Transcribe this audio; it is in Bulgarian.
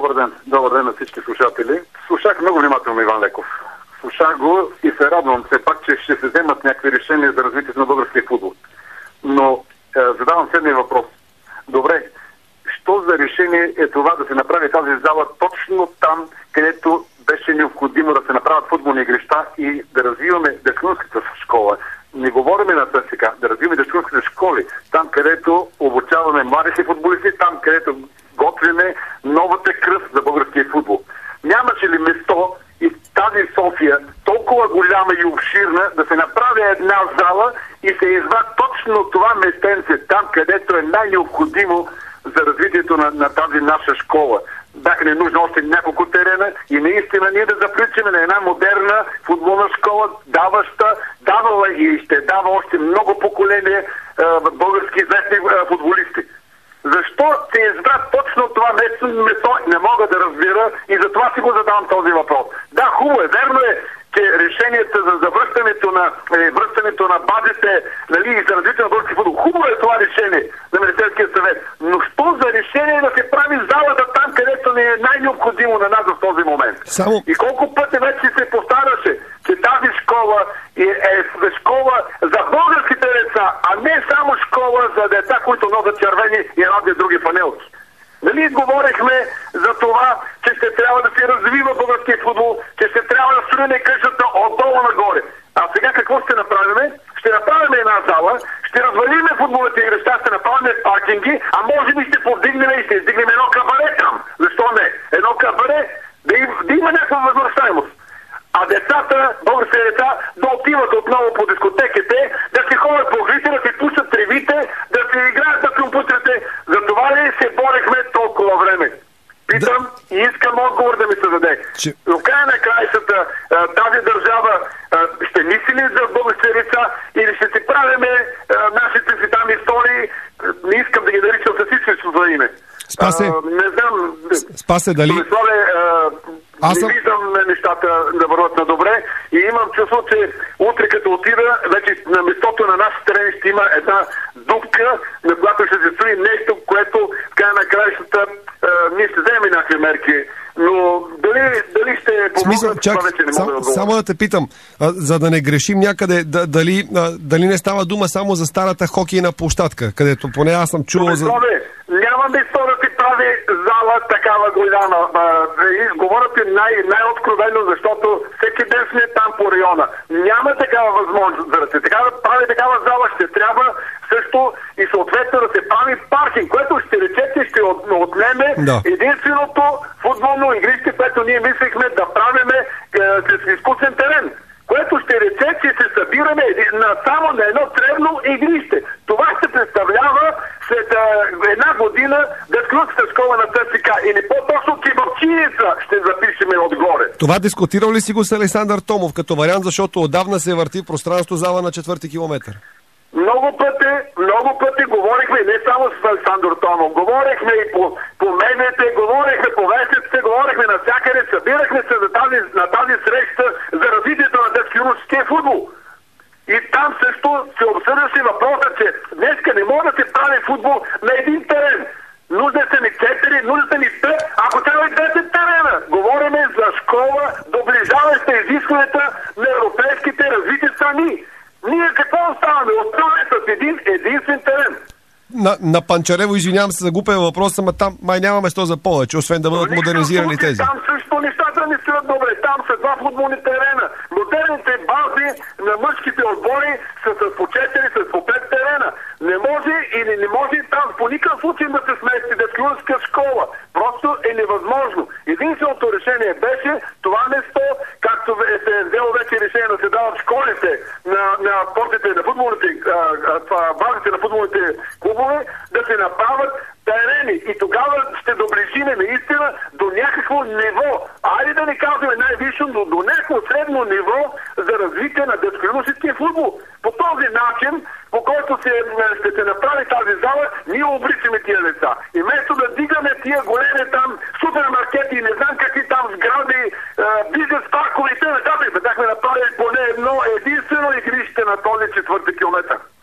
Добър ден. Добър ден на всички слушатели. Слушах много внимателно Иван Леков. Слушах го и се радвам все пак, че ще се вземат някакви решения за развитието на българския футбол. Но задавам следния въпрос. Добре, що за решение е това да се направи тази зала точно там, където беше необходимо да се направят футболни игрища и да развиваме дъчкунската школа? Не говорим на ЦСКА, да развиваме дъчкунските школи, там където обучаваме младите футболисти, там където готвиме новата кръв за българския футбол. Нямаше ли место и тази София, толкова голяма и обширна, да се направи една зала и се извади точно това местенце, там където е най-необходимо за развитието на тази наша школа? Бяха ни нужно още няколко терена и наистина ние да заключим на една модерна футболна школа, давала и ще дава още много поколения български известни футболисти. Защо се избра точно това место, не мога да разбира и затова си го задавам този въпрос. Да, хубаво е, верно е, че решението за връщането на базите, нали, и за развитие на български футбол, хубаво е това решение на Министерския съвет. Но що за решение да се прави залата там, където не е най-необходимо на нас в този момент? И колко пъти вече се повтаряше, че тази школа е школа за българските деца, а не само школа за деца, които носят червени и разни други фанелки. Нали говорихме за това, че ще трябва да се развива българския футбол, че ще трябва да строиме къщата отдолу нагоре. А сега какво ще направим? Ще направим една зала, ще развалиме футболните игрища, ще направим паркинги, а може би ще повдигнем и ще издигнем едно кабаре там. Защо не? Едно кабаре да има някаква възвръщаемост. А децата, българските деца, да отиват отново по дискотеките, да се ходят по глите, да се пушат тревите, да се играят на компютрите. За това ли се борехме толкова време? Питам и искам отговор да ми се даде. В края на краищата тази държава ще мисли ли за българските деца или ще си правиме нашите си там истории, не искам да ги наричам със всичко за име. Не знам. Спасе, дали... Не виждам нещата да върват на добре и имам чувство, че утре като отида, вече на местото на нашите терени ще има една дупка, на която ще се строи нещо, което в края на краищата ние ще вземем някакви мерки. Но дали ще помогнат, това вече не мога да отговоря. Само да те питам, за да не грешим някъде, дали не става дума само за старата хокейна площадка, където поне аз съм чувал за... Няма место да си прави зала такава голяма. Говорят и най-откровено, защото всеки ден сме там по района. Няма такава възможност да се прави такава зала. Ще трябва също и съответно да се прави паркинг, което ще речете, ще отнеме единственото футболно игрище, което ние мислихме да правиме с изкуствен терен. Което ще рече, че се събираме само на едно древно игрище. Това ще представлява след една година дъчкунската школа на ЦСКА или по-точно кибърчиница ще запишеме отгоре. Това дискутирал ли си го с Александър Томов като вариант, защото отдавна се върти в пространство зала на 4-ти километър? Много пъти говорихме не само с Александър Томов, говорихме и по медиите, говорихме по вестниците, говорихме навсякъде, събирахме се на тази среща за развитието на дъчкунския футбол. И там също се обсъждаше въпроса, че днеска не може да се прави футбол на един терен. Нужда са ни 4, нужда са ни 5, ако трябва и 10 терена. Говориме за школа, доближаваща изискванията на европейските развити страни. Ние какво оставаме? Оставаме с един единствен терен. На Панчарево, извинявам се за глупия въпрос, ама там май няма место за повече, освен да бъдат модернизирани тези. Там също нещата не стоят добре. Там са 2 футболни терена. Модерните бази на мъжките отбори са с по 4, с по 5 терена. Не може или не може там по никакъв случай да се смести дъчкунска школа. Просто е невъзможно. Единственото решение беше това место, както се е взело вече решение да се дават школите на портите на футболните, базите на футболните клубове, да се направят терени. И тогава ще доближиме наистина до някакво ниво. Айде да не казваме най-висше, но до някакво средно ниво за развитие на дъчкунския футбол. По този начин, по който ще се направи тази зала, ние обричаме тия деца. И вместо да дигаме тия големи там супермаркети и не знам какви там сгради, бизнес паркове и т.н. бяхме направили поне едно единствено игрище на този 4-ти километър.